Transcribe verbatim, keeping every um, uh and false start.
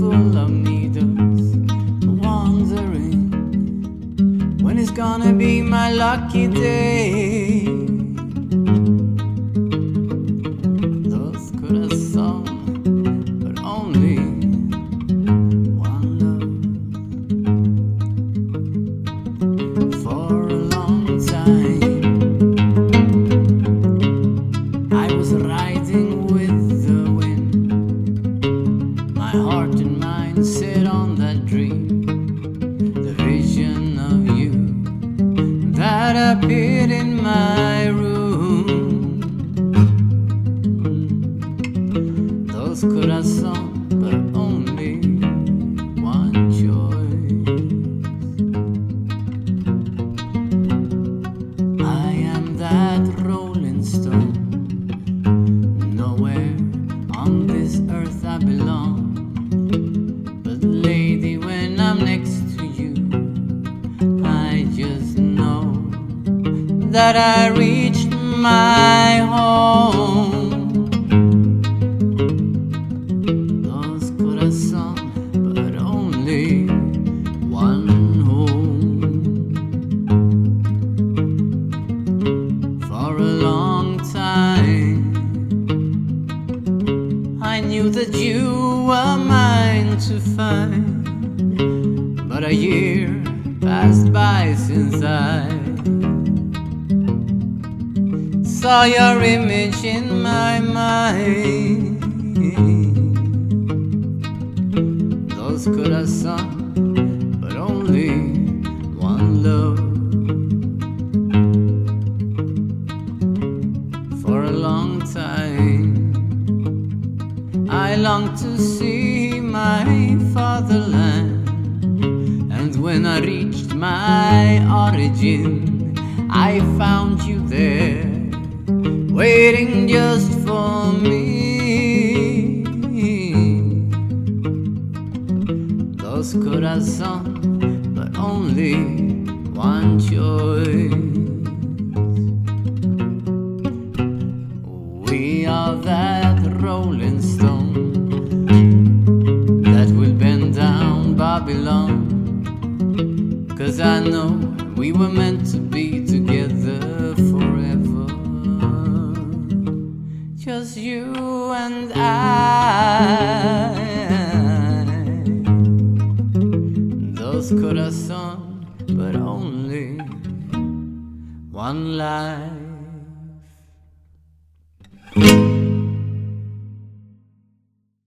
full of needles, wondering when it's gonna be my lucky day. Those could have sung, but only one love. For a long time I was riding with the wind, my heart and mind set on that dream, the vision of you that appeared in my room. Those could have sung, but only one choice. I am that rolling stone, nowhere on this earth I belong. But lady, when I'm next to you, I just know that I reached my home. Those could have sung, but only one home. For a long time I knew that you were mine to find, but a year passed by since I saw your image in my mind. Those could have sung, but only one love. For a long time I longed to see my fatherland, and when I reached my origin, I found you there, waiting just for me. Those could have sung, but only one choice. We are that rolling stone that will bend down Babylon, 'cause I know we were meant to be together forever. Just you and I. Those could have sung, but only one line.